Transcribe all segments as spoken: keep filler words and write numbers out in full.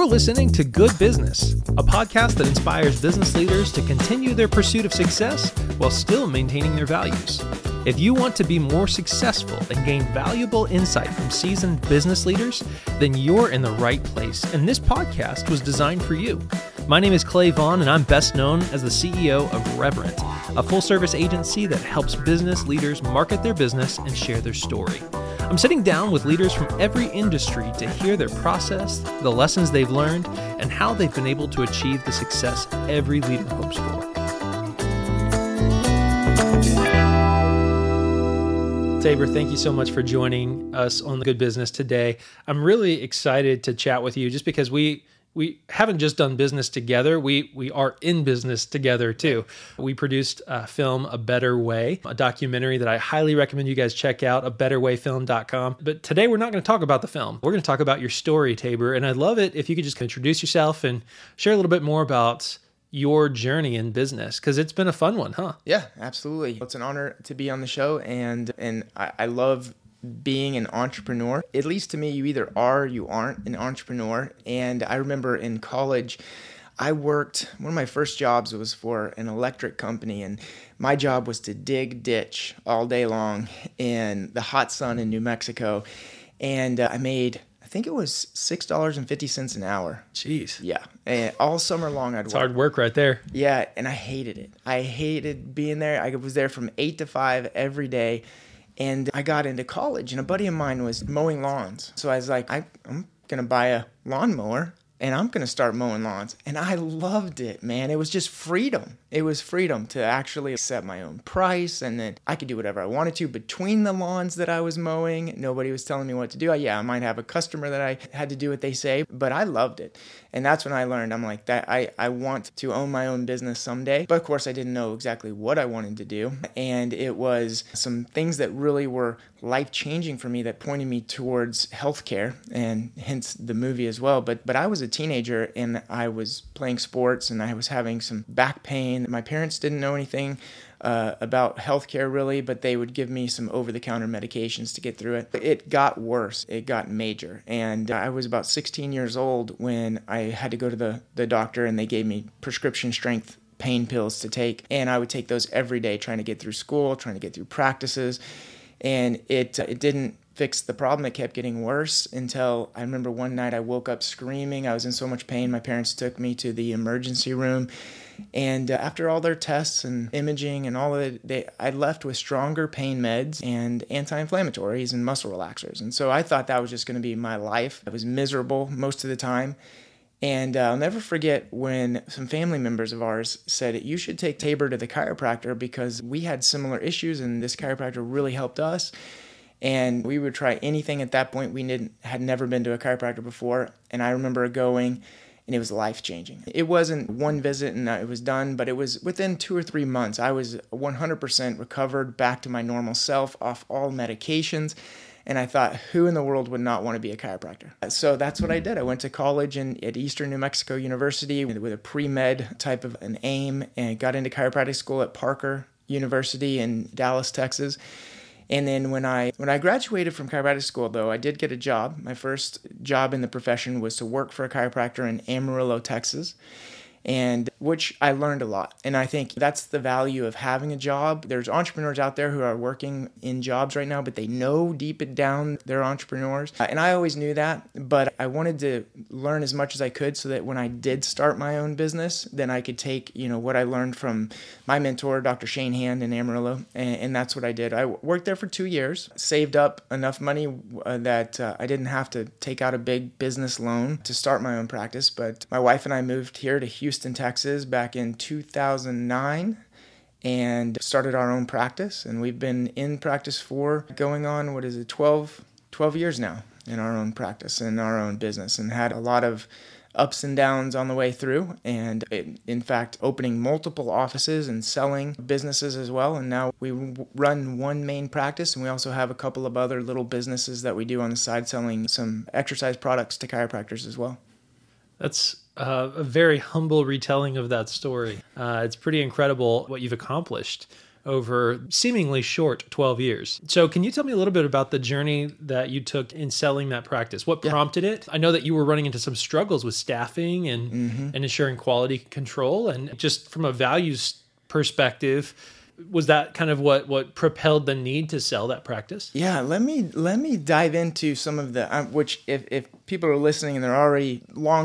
You're listening to Good Business, a podcast that inspires business leaders to continue their pursuit of success while still maintaining their values. If you want to be more successful and gain valuable insight from seasoned business leaders, then you're in the right place, and this podcast was designed for you. My name is Clay Vaughn, and I'm best known as the C E O of Reverent, a full-service agency that helps business leaders market their business and share their story. I'm sitting down with leaders from every industry to hear their process, the lessons they've learned, and how they've been able to achieve the success every leader hopes for. Tabor, thank you so much for joining us on the Good Business today. I'm really excited to chat with you just because we we haven't just done business together, we we are in business together too. We produced a film, A Better Way, a documentary that I highly recommend you guys check out, a better way film dot com. But today we're not going to talk about the film. We're going to talk about your story, Tabor, and I'd love it if you could just introduce yourself and share a little bit more about your journey in business, because it's been a fun one, huh? Yeah, absolutely. It's an honor to be on the show, and and I, I love being an entrepreneur. At least to me, you either are or you aren't an entrepreneur. And I remember in college, I worked, one of my first jobs was for an electric company, and my job was to dig ditch all day long in the hot sun in New Mexico. And uh, I made, I think it was six dollars and fifty cents an hour. Jeez. Yeah. And all summer long I'd It's work. hard work right there. Yeah, and I hated it. I hated being there. I was there from eight to five every day. And I got into college, and a buddy of mine was mowing lawns. So I was like, I, I'm going to buy a lawnmower, and I'm going to start mowing lawns. And I loved it, man. It was just freedom. It was freedom to actually set my own price, and then I could do whatever I wanted to between the lawns that I was mowing. Nobody was telling me what to do. Yeah, I might have a customer that I had to do what they say, but I loved it. And that's when I learned, I'm like, that I, I want to own my own business someday. But of course, I didn't know exactly what I wanted to do. And it was some things that really were life-changing for me that pointed me towards healthcare, and hence the movie as well. But but I was a teenager, and I was playing sports, and I was having some back pain. My parents didn't know anything uh, about healthcare really, but they would give me some over-the-counter medications to get through it. It got worse. It got major. And I was about sixteen years old when I had to go to the, the doctor, and they gave me prescription strength pain pills to take. And I would take those every day, trying to get through school, trying to get through practices. And it it didn't fix the problem. It kept getting worse until I remember one night I woke up screaming. I was in so much pain. My parents took me to the emergency room. And uh, after all their tests and imaging and all of it, they, I left with stronger pain meds and anti-inflammatories and muscle relaxers. And so I thought that was just going to be my life. I was miserable most of the time. And uh, I'll never forget when some family members of ours said, you should take Tabor to the chiropractor because we had similar issues and this chiropractor really helped us. And we would try anything at that point. We didn't, had never been to a chiropractor before. And I remember going, and it was life-changing. It wasn't one visit and it was done, but it was within two or three months. I was one hundred percent recovered, back to my normal self, off all medications. And I thought, who in the world would not want to be a chiropractor? So that's what I did. I went to college in, at Eastern New Mexico University with a pre-med type of an aim, and got into chiropractic school at Parker University in Dallas, Texas. And then when I when I graduated from chiropractic school, though, I did get a job. My first job in the profession was to work for a chiropractor in Amarillo, Texas, and which I learned a lot. And I think that's the value of having a job. There's entrepreneurs out there who are working in jobs right now, but they know deep down they're entrepreneurs. And I always knew that, but I wanted to learn as much as I could so that when I did start my own business, then I could take, you know, what I learned from my mentor, Doctor Shane Hand in Amarillo, and, and that's what I did. I worked there for two years, saved up enough money uh, that uh, I didn't have to take out a big business loan to start my own practice. But my wife and I moved here to Houston, Texas back in two thousand nine and started our own practice. And we've been in practice for going on, what is it, twelve, twelve years now in our own practice and our own business, and had a lot of ups and downs on the way through, and it, in fact, opening multiple offices and selling businesses as well. And now we run one main practice, and we also have a couple of other little businesses that we do on the side, selling some exercise products to chiropractors as well. That's uh, a very humble retelling of that story. Uh, it's pretty incredible what you've accomplished over seemingly short twelve years. So can you tell me a little bit about the journey that you took in selling that practice? What prompted yeah. it? I know that you were running into some struggles with staffing and, mm-hmm. and ensuring quality control. And just from a values perspective, was that kind of what, what propelled the need to sell that practice? Yeah, let me let me dive into some of the, um, which if, if people are listening and they're already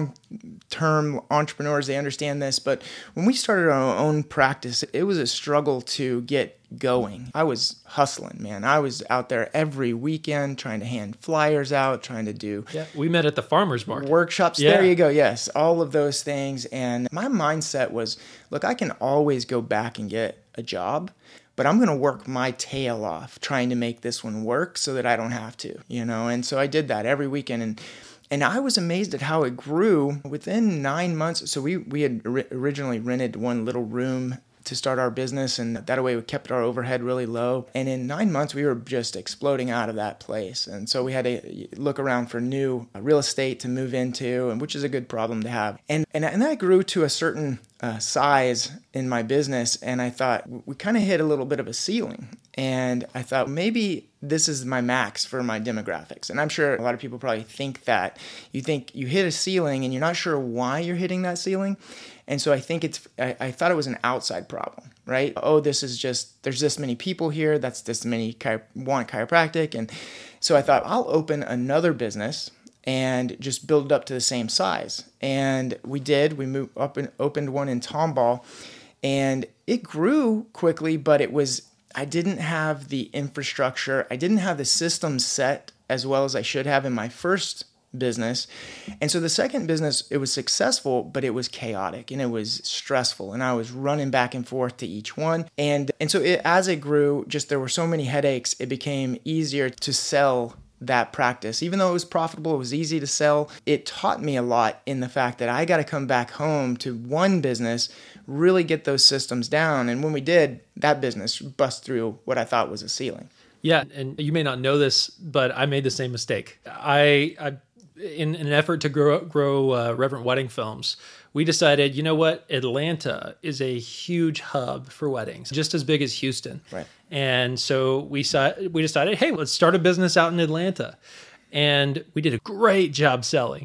long-term entrepreneurs, they understand this. But when we started our own practice, it was a struggle to get going. I was hustling, man. I was out there every weekend trying to hand flyers out, trying to do yeah, we met at the farmer's market. Workshops. Yeah. There you go. Yes, all of those things. And my mindset was, look, I can always go back and get a job, but I'm going to work my tail off trying to make this one work so that I don't have to, you know? And so I did that every weekend. And And I was amazed at how it grew within nine months. So we, we had ri- originally rented one little room to start our business, and that way we kept our overhead really low. And in nine months, we were just exploding out of that place. And so we had to look around for new real estate to move into, and which is a good problem to have. And and, and I grew to a certain uh, size in my business, and I thought we kind of hit a little bit of a ceiling. And I thought maybe this is my max for my demographics. And I'm sure a lot of people probably think that. You think you hit a ceiling and you're not sure why you're hitting that ceiling. And so I think it's, I, I thought it was an outside problem, right? Oh, this is just, there's this many people here. That's this many chi- want chiropractic. And so I thought I'll open another business and just build it up to the same size. And we did, we moved up and opened one in Tomball, and it grew quickly, but it was, I didn't have the infrastructure. I didn't have the system set as well as I should have in my first business. And so the second business, it was successful, but it was chaotic and it was stressful. And I was running back and forth to each one. And and so it, as it grew, just there were so many headaches, it became easier to sell that practice. Even though it was profitable, it was easy to sell. It taught me a lot in the fact that I got to come back home to one business, really get those systems down. And when we did, that business bust through what I thought was a ceiling. Yeah. And you may not know this, but I made the same mistake. I, I in, in an effort to grow, grow uh, Reverent Wedding Films, we decided, you know what? Atlanta is a huge hub for weddings, just as big as Houston. Right. And so we saw, we decided, hey, let's start a business out in Atlanta. And we did a great job selling.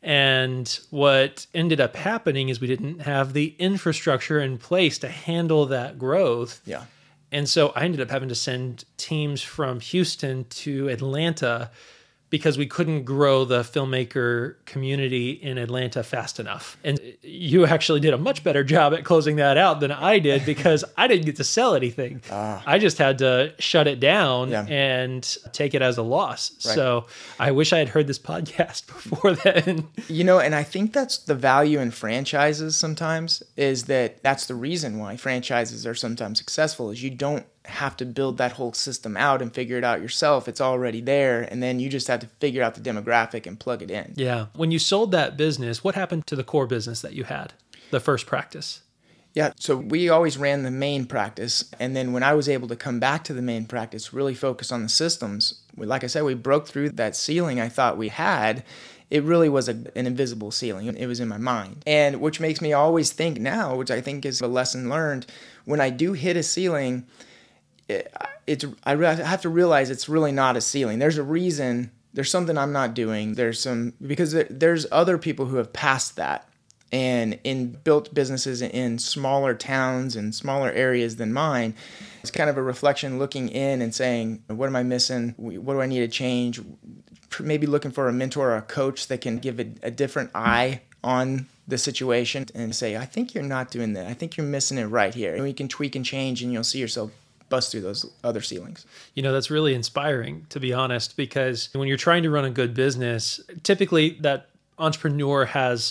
And what ended up happening is we didn't have the infrastructure in place to handle that growth. Yeah. And so I ended up having to send teams from Houston to Atlanta because we couldn't grow the filmmaker community in Atlanta fast enough. And you actually did a much better job at closing that out than I did because I didn't get to sell anything. Uh, I just had to shut it down yeah. and take it as a loss. Right. So I wish I had heard this podcast before then. You know, and I think that's the value in franchises sometimes, is that that's the reason why franchises are sometimes successful, is you don't have to build that whole system out and figure it out yourself. It's already there. And then you just have to figure out the demographic and plug it in. Yeah. When you sold that business, what happened to the core business that you had, the first practice? Yeah. So we always ran the main practice. And then when I was able to come back to the main practice, really focus on the systems, like I said, we broke through that ceiling I thought we had. It really was a, an invisible ceiling. It was in my mind. And which makes me always think now, which I think is a lesson learned, when I do hit a ceiling, It, it's I have to realize it's really not a ceiling. There's a reason. There's something I'm not doing. There's some because there, there's other people who have passed that and in built businesses in smaller towns and smaller areas than mine. It's kind of a reflection looking in and saying, what am I missing? What do I need to change? Maybe looking for a mentor or a coach that can give a, a different eye on the situation and say, I think you're not doing that. I think you're missing it right here. And you can tweak and change and you'll see yourself bust through those other ceilings. You know, that's really inspiring, to be honest, because when you're trying to run a good business, typically that entrepreneur has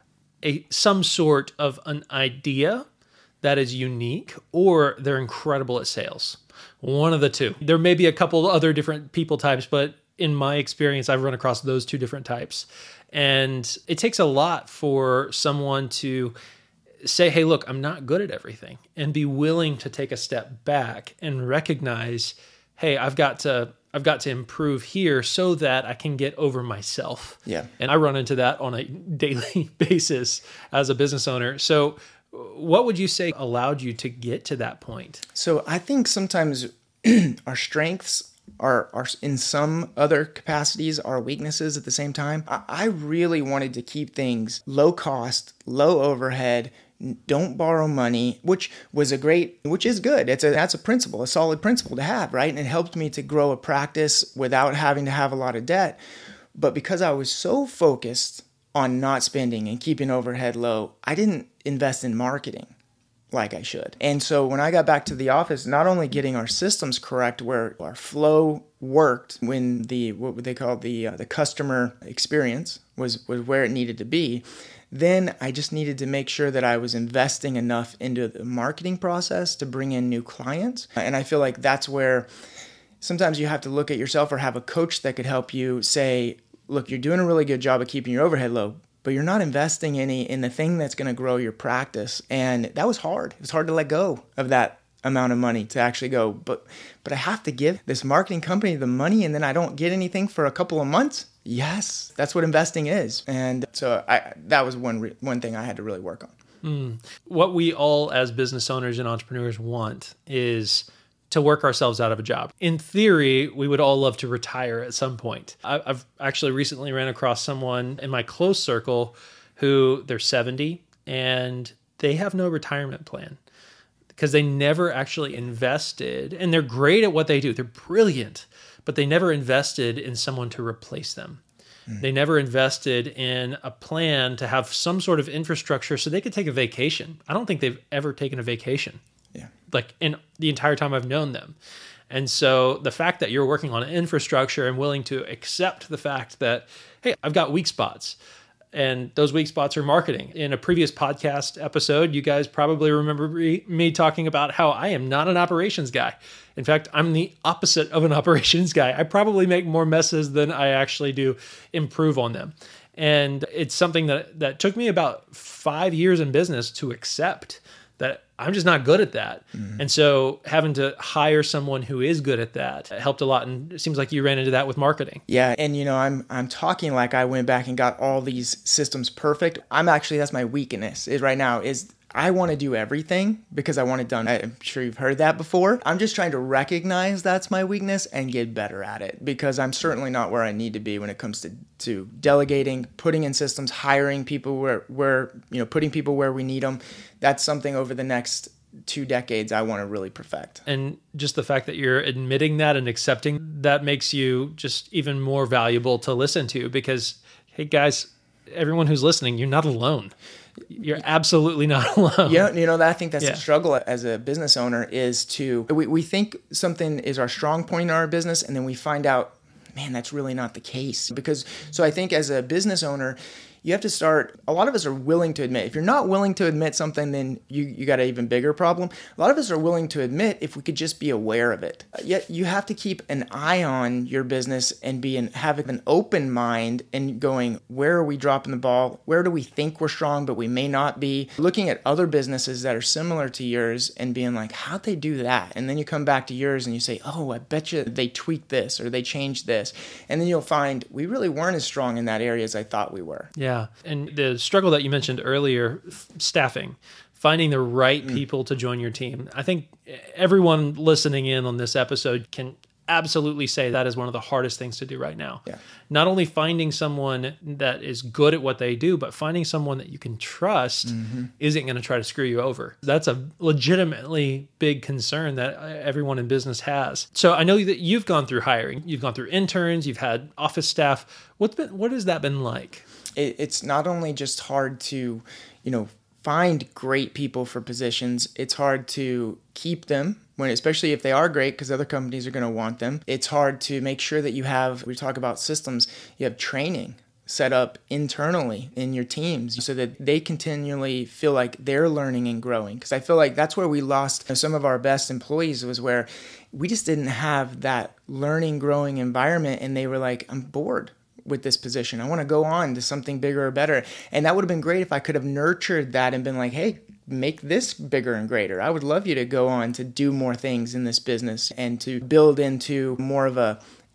a some sort of an idea that is unique, or they're incredible at sales. One of the two. There may be a couple other different people types, but in my experience, I've run across those two different types. And it takes a lot for someone to say, hey, look, I'm not good at everything, and be willing to take a step back and recognize, hey, I've got to I've got to improve here so that I can get over myself. Yeah. And I run into that on a daily basis as a business owner. So What would you say allowed you to get to that point? So I think sometimes our strengths are, are in some other capacities, our weaknesses at the same time. I, I really wanted to keep things low cost, low overhead, don't borrow money, which was a great, which is good. It's a, that's a principle, a solid principle to have, right? And it helped me to grow a practice without having to have a lot of debt. But because I was so focused on not spending and keeping overhead low, I didn't invest in marketing like I should. And so when I got back to the office, not only getting our systems correct where our flow worked when the, what they call the uh, the customer experience was, was where it needed to be, then I just needed to make sure that I was investing enough into the marketing process to bring in new clients. And I feel like that's where sometimes you have to look at yourself or have a coach that could help you say, look, you're doing a really good job of keeping your overhead low, but you're not investing any in the thing that's going to grow your practice. And that was hard. It was hard to let go of that amount of money to actually go, but but I have to give this marketing company the money and then I don't get anything for a couple of months. Yes, that's what investing is. And so I, that was one re- one thing I had to really work on. Mm. What we all as business owners and entrepreneurs want is to work ourselves out of a job. In theory, we would all love to retire at some point. I've actually recently ran across someone in my close circle who they're seventy and they have no retirement plan because they never actually invested, and they're great at what they do. They're brilliant, but they never invested in someone to replace them. Mm. They never invested in a plan to have some sort of infrastructure so they could take a vacation. I don't think they've ever taken a vacation. Yeah. Like in the entire time I've known them. And so the fact that you're working on infrastructure and willing to accept the fact that, hey, I've got weak spots, and those weak spots are marketing. In a previous podcast episode, you guys probably remember me talking about how I am not an operations guy. In fact, I'm the opposite of an operations guy. I probably make more messes than I actually do improve on them. And it's something that, that took me about five years in business to accept that I'm just not good at that. Mm-hmm. And so having to hire someone who is good at that helped a lot. And it seems like you ran into that with marketing. Yeah. And, you know, I'm I'm talking like I went back and got all these systems perfect. I'm actually, that's my weakness is right now is I want to do everything because I want it done. I'm sure you've heard that before. I'm just trying to recognize that's my weakness and get better at it because I'm certainly not where I need to be when it comes to, to delegating, putting in systems, hiring people where, where, you know, putting people where we need them. That's something over the next two decades I want to really perfect. And just the fact that you're admitting that and accepting that makes you just even more valuable to listen to because, hey guys, everyone who's listening, you're not alone. You're absolutely not alone. Yeah, you know, I think that's yeah. the struggle as a business owner is to, we, we think something is our strong point in our business and then we find out, man, that's really not the case. Because, so I think as a business owner, you have to start, a lot of us are willing to admit, if you're not willing to admit something, then you, you got an even bigger problem. A lot of us are willing to admit if we could just be aware of it. Yet you have to keep an eye on your business and be in, having an open mind and going, where are we dropping the ball? Where do we think we're strong, but we may not be? Looking at other businesses that are similar to yours and being like, how'd they do that? And then you come back to yours and you say, oh, I bet you they tweaked this or they changed this. And then you'll find we really weren't as strong in that area as I thought we were. Yeah. And the struggle that you mentioned earlier, staffing, finding the right people to join your team. I think everyone listening in on this episode can absolutely say that is one of the hardest things to do right now. Yeah. Not only finding someone that is good at what they do, but finding someone that you can trust mm-hmm. isn't going to try to screw you over. That's a legitimately big concern that everyone in business has. So I know that you've gone through hiring. You've gone through interns. You've had office staff. What's been, what has that been like? It, it's not only just hard to, you know, find great people for positions. It's hard to keep them, when, especially if they are great, because other companies are going to want them. It's hard to make sure that you have, we talk about systems, you have training set up internally in your teams so that they continually feel like they're learning and growing. Because I feel like that's where we lost some of our best employees, was where we just didn't have that learning, growing environment. And they were like, I'm bored with this position. I want to go on to something bigger or better. And that would have been great if I could have nurtured that and been like, hey, make this bigger and greater. I would love you to go on to do more things in this business and to build into more of a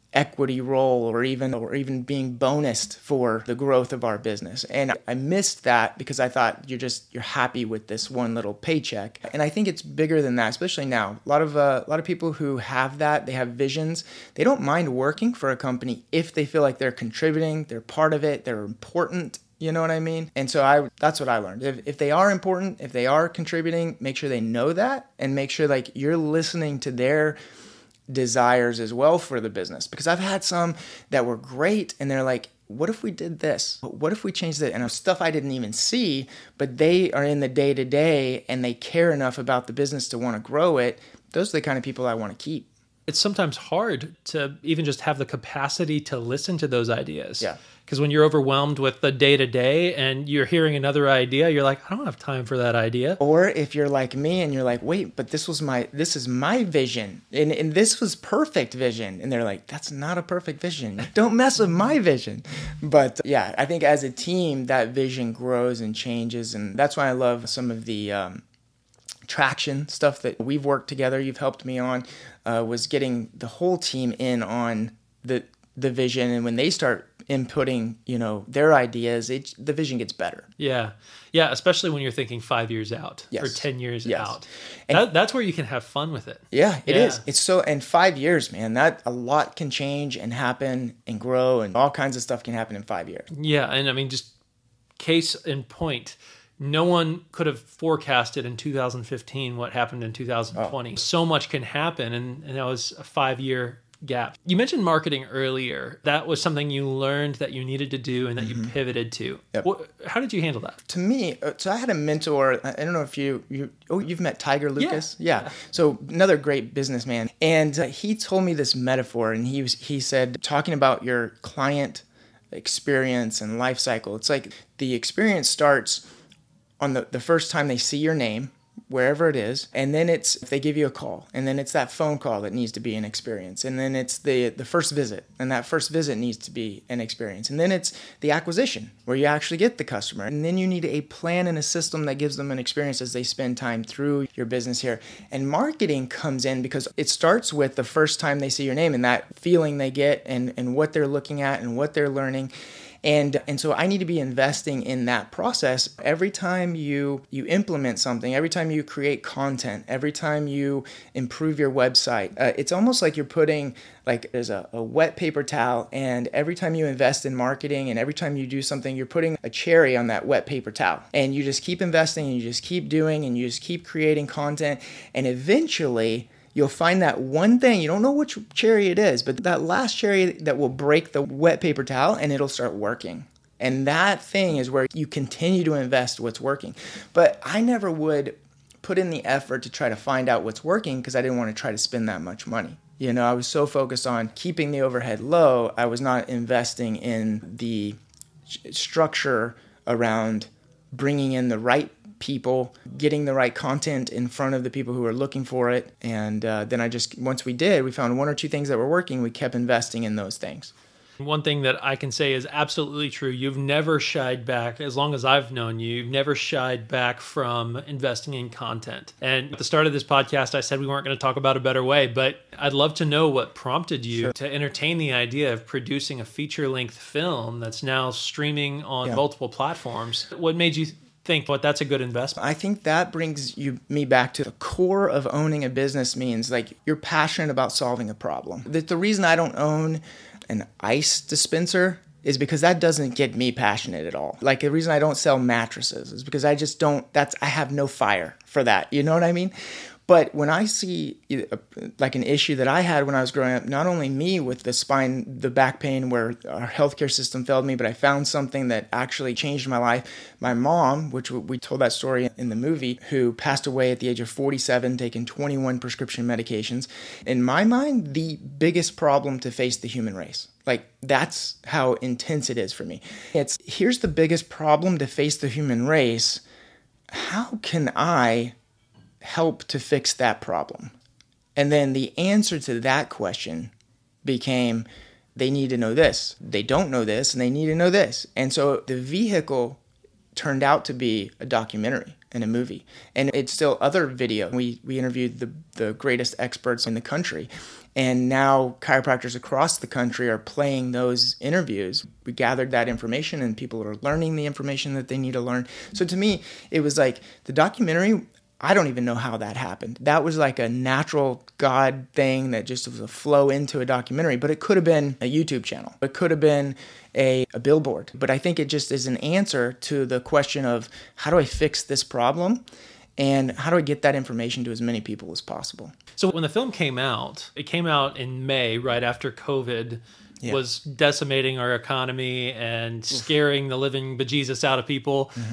equity role or even or even being bonused for the growth of our business. And I missed that because I thought you're just you're happy with this one little paycheck. And I think it's bigger than that, especially now. A lot of uh, a lot of people who have that, they have visions. They don't mind working for a company if they feel like they're contributing, they're part of it, they're important. You know what I mean? And so I that's what I learned. If if they are important, if they are contributing, make sure they know that and make sure like you're listening to their desires as well for the business. Because I've had some that were great and they're like, what if we did this? What if we changed it? And stuff I didn't even see, but they are in the day to day and they care enough about the business to want to grow it. Those are the kind of people I want to keep. It's sometimes hard to even just have the capacity to listen to those ideas. Yeah. Because when you're overwhelmed with the day-to-day and you're hearing another idea, you're like, I don't have time for that idea. Or if you're like me and you're like, wait, but this was my, this is my vision. And, and this was perfect vision. And they're like, that's not a perfect vision. Don't mess with my vision. But yeah, I think as a team, that vision grows and changes. And that's why I love some of the um, traction stuff that we've worked together. You've helped me on, uh, was getting the whole team in on the the vision. And when they start inputting, you know, their ideas, it, the vision gets better. Yeah. Yeah. Especially when you're thinking five years out yes. or ten years yes. out. And that, that's where you can have fun with it. Yeah, it yeah. is. It's so, and five years, man, that a lot can change and happen and grow and all kinds of stuff can happen in five years. Yeah. And I mean, just case in point, no one could have forecasted in two thousand fifteen what happened in two thousand twenty. Oh. So much can happen. And, and that was a five year gap. You mentioned marketing earlier. That was something you learned that you needed to do and that mm-hmm. you pivoted to. Yep. What, how did you handle that? To me, so I had a mentor. I don't know if you, you oh, you've met Tiger Lucas? Yeah. yeah. So another great businessman. And uh, he told me this metaphor and he was, he said, talking about your client experience and life cycle. It's like the experience starts on the, the first time they see your name, wherever it is, and then it's if they give you a call, and then it's that phone call that needs to be an experience, and then it's the the first visit, and that first visit needs to be an experience, and then it's the acquisition where you actually get the customer, and then you need a plan and a system that gives them an experience as they spend time through your business here. And marketing comes in because it starts with the first time they see your name and that feeling they get and and what they're looking at and what they're learning. And and so I need to be investing in that process. Every time you you implement something, every time you create content, every time you improve your website, uh, it's almost like you're putting, like there's a, a wet paper towel, and every time you invest in marketing and every time you do something, you're putting a cherry on that wet paper towel. And you just keep investing and you just keep doing and you just keep creating content. And eventually you'll find that one thing, you don't know which cherry it is, but that last cherry that will break the wet paper towel and it'll start working. And that thing is where you continue to invest what's working. But I never would put in the effort to try to find out what's working because I didn't want to try to spend that much money. You know, I was so focused on keeping the overhead low, I was not investing in the structure around bringing in the right people, getting the right content in front of the people who are looking for it. And uh, then I just, once we did, we found one or two things that were working, we kept investing in those things. One thing that I can say is absolutely true. You've never shied back, as long as I've known you, you've never shied back from investing in content. And at the start of this podcast, I said we weren't going to talk about a better way, but I'd love to know what prompted you sure. to entertain the idea of producing a feature-length film that's now streaming on yeah. multiple platforms. What made you think, but that's a good investment? I think that brings you me back to the core of owning a business means like you're passionate about solving a problem. The, the reason I don't own an ice dispenser is because that doesn't get me passionate at all. Like the reason I don't sell mattresses is because I just don't, that's, I have no fire for that. You know what I mean? But when I see like an issue that I had when I was growing up, not only me with the spine, the back pain where our healthcare system failed me, but I found something that actually changed my life. My mom, which we told that story in the movie, who passed away at the age of forty-seven, taking twenty-one prescription medications. In my mind, the biggest problem to face the human race. Like that's how intense it is for me. It's here's the biggest problem to face the human race. How can I help to fix that problem? And then the answer to that question became they need to know this, they don't know this, and they need to know this. And so the vehicle turned out to be a documentary and a movie. And it's still other video. We we interviewed the, the greatest experts in the country. And now chiropractors across the country are playing those interviews. We gathered that information and people are learning the information that they need to learn. So to me, it was like the documentary, I don't even know how that happened. That was like a natural God thing that just was a flow into a documentary, but it could have been a YouTube channel. It could have been a, a billboard. But I think it just is an answer to the question of how do I fix this problem? And how do I get that information to as many people as possible? So when the film came out, it came out in May, right after COVID yeah. was decimating our economy and scaring Oof. the living bejesus out of people. Mm-hmm.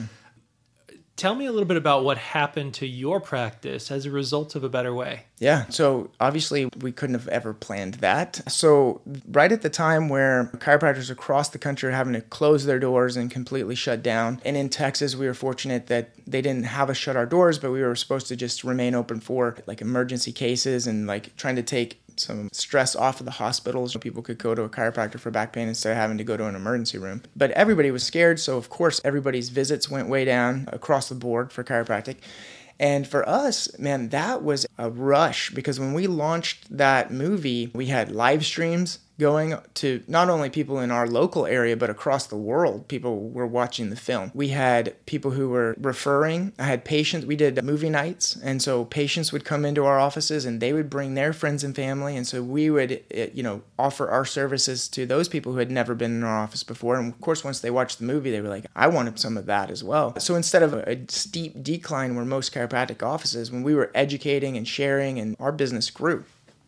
Tell me a little bit about what happened to your practice as a result of A Better Way. Yeah, so obviously we couldn't have ever planned that. So right at the time where chiropractors across the country are having to close their doors and completely shut down, and in Texas we were fortunate that they didn't have us shut our doors, but we were supposed to just remain open for like emergency cases and like trying to take some stress off of the hospitals. People could go to a chiropractor for back pain instead of having to go to an emergency room. But everybody was scared, so of course everybody's visits went way down across the board for chiropractic. And for us, man, that was a rush because when we launched that movie, we had live streams going to not only people in our local area, but across the world. People were watching the film. We had people who were referring. I had patients. We did movie nights. And so patients would come into our offices and they would bring their friends and family. And so we would, you know, offer our services to those people who had never been in our office before. And of course, once they watched the movie, they were like, I wanted some of that as well. So instead of a steep decline where most chiropractic offices, when we were educating and sharing, and our business grew.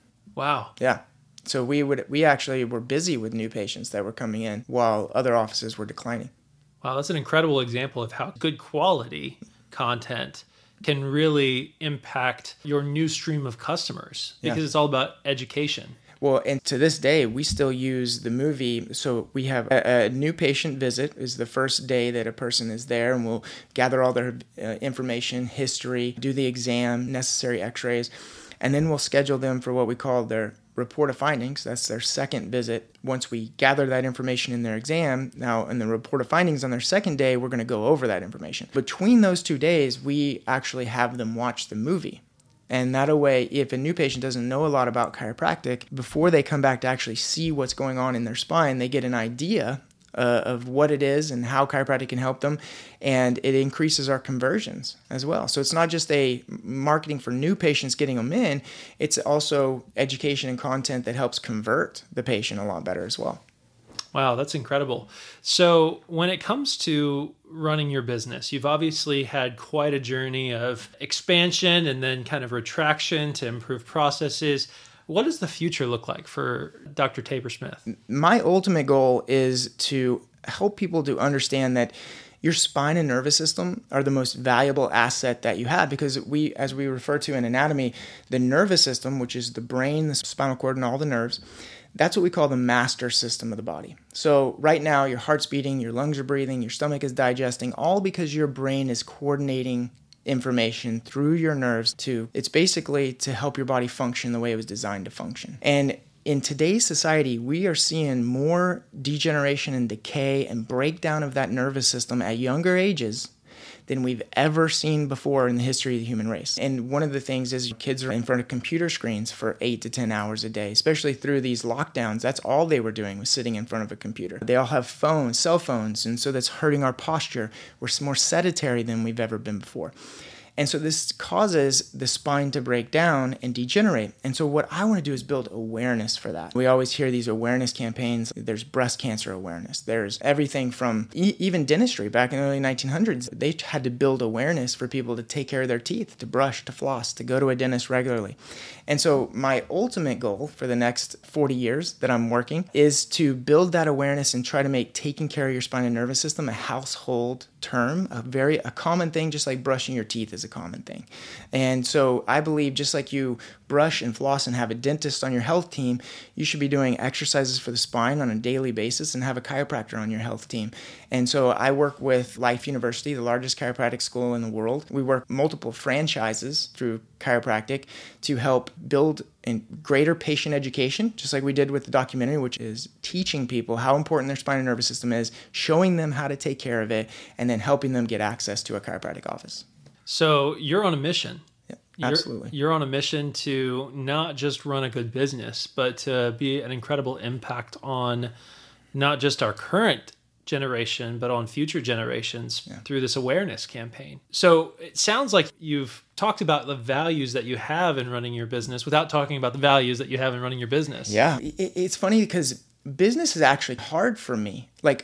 Wow. Yeah. So we would we actually were busy with new patients that were coming in while other offices were declining. Wow, that's an incredible example of how good quality content can really impact your new stream of customers because yeah. it's all about education. Well, and to this day, we still use the movie. So we have a, a new patient visit is the first day that a person is there, and we'll gather all their uh, information, history, do the exam, necessary x-rays, and then we'll schedule them for what we call their report of findings. That's their second visit. Once we gather that information in their exam, now in the report of findings on their second day, we're going to go over that information. Between those two days, we actually have them watch the movie. And that way, if a new patient doesn't know a lot about chiropractic, before they come back to actually see what's going on in their spine, they get an idea uh, of what it is and how chiropractic can help them, and it increases our conversions as well. So it's not just a marketing for new patients getting them in, it's also education and content that helps convert the patient a lot better as well. Wow, that's incredible. So when it comes to running your business, you've obviously had quite a journey of expansion and then kind of retraction to improve processes. What does the future look like for Doctor Tabor Smith? My ultimate goal is to help people to understand that your spine and nervous system are the most valuable asset that you have, because we, as we refer to in anatomy, the nervous system, which is the brain, the spinal cord, and all the nerves, that's what we call the master system of the body. So right now, your heart's beating, your lungs are breathing, your stomach is digesting, all because your brain is coordinating information through your nerves to, it's basically to help your body function the way it was designed to function. And in today's society, we are seeing more degeneration and decay and breakdown of that nervous system at younger ages than we've ever seen before in the history of the human race. And one of the things is kids are in front of computer screens for eight to ten hours a day, especially through these lockdowns. That's all they were doing, was sitting in front of a computer. They all have phones, cell phones, and so that's hurting our posture. We're more sedentary than we've ever been before. And so this causes the spine to break down and degenerate. And so what I want to do is build awareness for that. We always hear these awareness campaigns. There's breast cancer awareness. There's everything from e- even dentistry. Back in the early nineteen hundreds, they had to build awareness for people to take care of their teeth, to brush, to floss, to go to a dentist regularly. And so my ultimate goal for the next forty years that I'm working is to build that awareness and try to make taking care of your spine and nervous system a household term, a very a common thing, just like brushing your teeth is a common thing. And so I believe just like you brush and floss and have a dentist on your health team, you should be doing exercises for the spine on a daily basis and have a chiropractor on your health team. And so I work with Life University, the largest chiropractic school in the world. We work multiple franchises through chiropractic to help build in greater patient education, just like we did with the documentary, which is teaching people how important their spine and nervous system is, showing them how to take care of it, and then helping them get access to a chiropractic office. So you're on a mission. You're, Absolutely. You're on a mission to not just run a good business, but to be an incredible impact on not just our current generation, but on future generations yeah. through this awareness campaign. So it sounds like you've talked about the values that you have in running your business without talking about the values that you have in running your business. Yeah. It's funny because business is actually hard for me. Like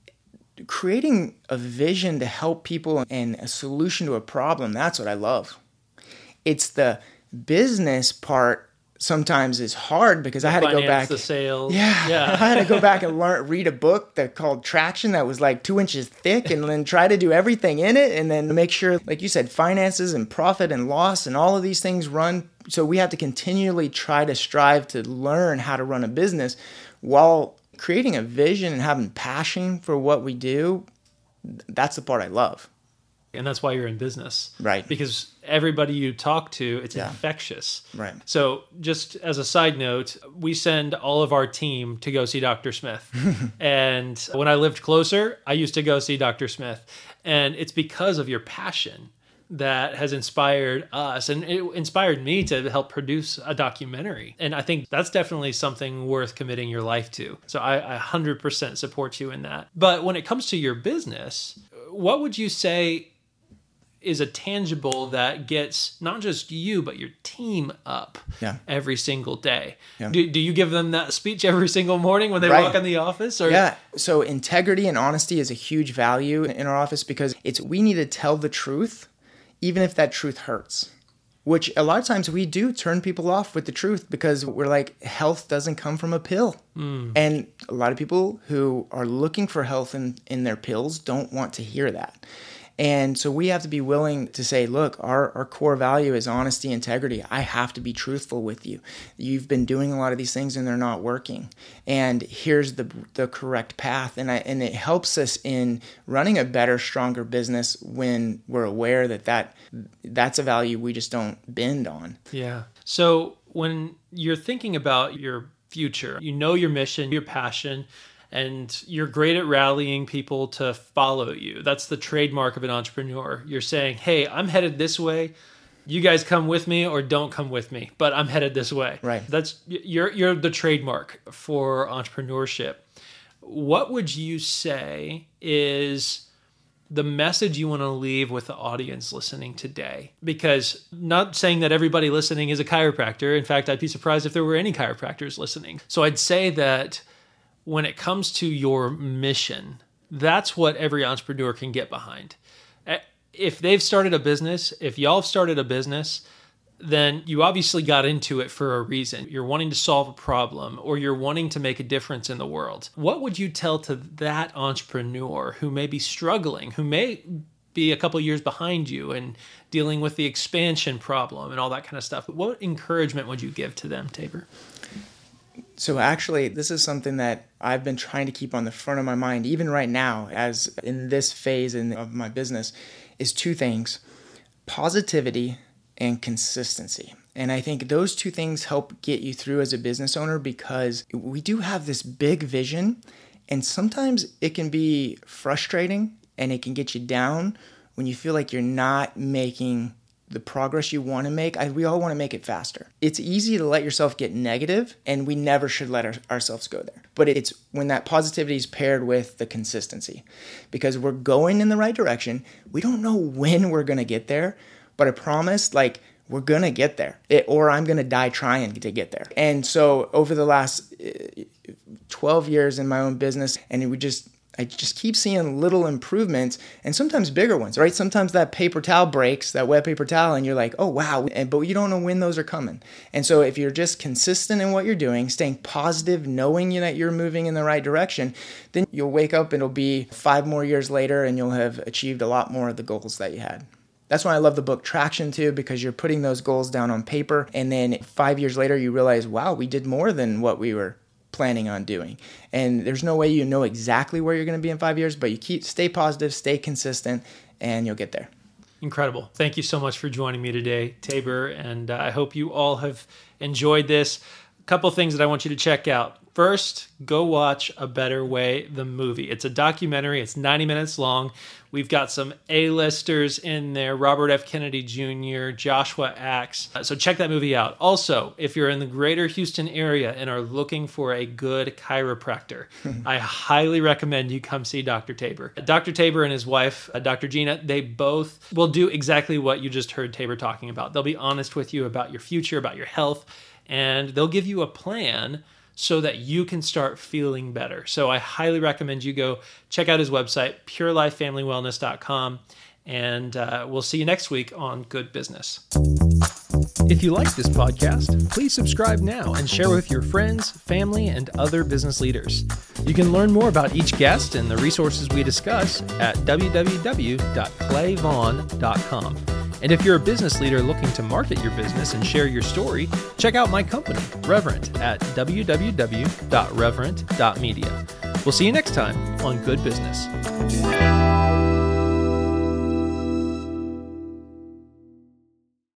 creating a vision to help people and a solution to a problem, that's what I love. It's the business part sometimes is hard because I had to go back. The sales. Yeah, yeah. I had to go back and learn, read a book that called Traction that was like two inches thick, and then try to do everything in it, and then make sure, like you said, finances and profit and loss and all of these things run. So we have to continually try to strive to learn how to run a business while creating a vision and having passion for what we do. That's the part I love. And that's why you're in business. Right. Because everybody you talk to, it's yeah. infectious. Right. So just as a side note, we send all of our team to go see Doctor Smith. And when I lived closer, I used to go see Doctor Smith. And it's because of your passion that has inspired us, and it inspired me to help produce a documentary. And I think that's definitely something worth committing your life to. So I, I one hundred percent support you in that. But when it comes to your business, what would you say is a tangible that gets not just you, but your team up yeah. every single day? Yeah. Do, do you give them that speech every single morning when they right. walk in the office? Or? Yeah. So integrity and honesty is a huge value in our office because it's we need to tell the truth, even if that truth hurts, which a lot of times we do turn people off with the truth because we're like, health doesn't come from a pill. Mm. And a lot of people who are looking for health in, in their pills don't want to hear that. And so we have to be willing to say, look, our, our core value is honesty, integrity. I have to be truthful with you. You've been doing a lot of these things and they're not working. And here's the the correct path. And I, and it helps us in running a better, stronger business when we're aware that, that that's a value we just don't bend on. Yeah. So when you're thinking about your future, you know your mission, your passion, and you're great at rallying people to follow you. That's the trademark of an entrepreneur. You're saying, hey, I'm headed this way. You guys come with me or don't come with me, but I'm headed this way. Right. That's you're you're the trademark for entrepreneurship. What would you say is the message you want to leave with the audience listening today? Because not saying that everybody listening is a chiropractor. In fact, I'd be surprised if there were any chiropractors listening. So I'd say that when it comes to your mission, that's what every entrepreneur can get behind. If they've started a business, if y'all have started a business, then you obviously got into it for a reason. You're wanting to solve a problem or you're wanting to make a difference in the world. What would you tell to that entrepreneur who may be struggling, who may be a couple of years behind you and dealing with the expansion problem and all that kind of stuff? What encouragement would you give to them, Tabor? So actually, this is something that I've been trying to keep on the front of my mind, even right now, as in this phase in, of my business, is two things: positivity and consistency. And I think those two things help get you through as a business owner because we do have this big vision, and sometimes it can be frustrating and it can get you down when you feel like you're not making the progress you want to make. I, we all want to make it faster. It's easy to let yourself get negative, and we never should let our, ourselves go there. But it's when that positivity is paired with the consistency, because we're going in the right direction. We don't know when we're going to get there, but I promise, like, we're going to get there, it, or I'm going to die trying to get there. And so over the last twelve years in my own business, and we just I just keep seeing little improvements and sometimes bigger ones, right? Sometimes that paper towel breaks, that wet paper towel, and you're like, oh, wow. And, but you don't know when those are coming. And so if you're just consistent in what you're doing, staying positive, knowing that you're moving in the right direction, then you'll wake up and it'll be five more years later and you'll have achieved a lot more of the goals that you had. That's why I love the book Traction too, because you're putting those goals down on paper. And then five years later, you realize, wow, we did more than what we were planning on doing. And there's no way you know exactly where you're going to be in five years, but you keep stay positive, stay consistent, and you'll get there. Incredible. Thank you so much for joining me today, Tabor. And uh, I hope you all have enjoyed this. A couple things that I want you to check out. First, go watch A Better Way, the movie. It's a documentary. It's ninety minutes long. We've got some A-listers in there, Robert F. Kennedy Junior, Joshua Axe. So check that movie out. Also, if you're in the greater Houston area and are looking for a good chiropractor, I highly recommend you come see Doctor Tabor. Doctor Tabor and his wife, Doctor Gina, they both will do exactly what you just heard Tabor talking about. They'll be honest with you about your future, about your health, and they'll give you a plan so that you can start feeling better. So I highly recommend you go check out his website, pure life family wellness dot com, and uh, we'll see you next week on Good Business. If you like this podcast, please subscribe now and share with your friends, family, and other business leaders. You can learn more about each guest and the resources we discuss at w w w dot clay vaughn dot com. And if you're a business leader looking to market your business and share your story, check out my company, Reverent, at w w w dot reverent dot media. We'll see you next time on Good Business.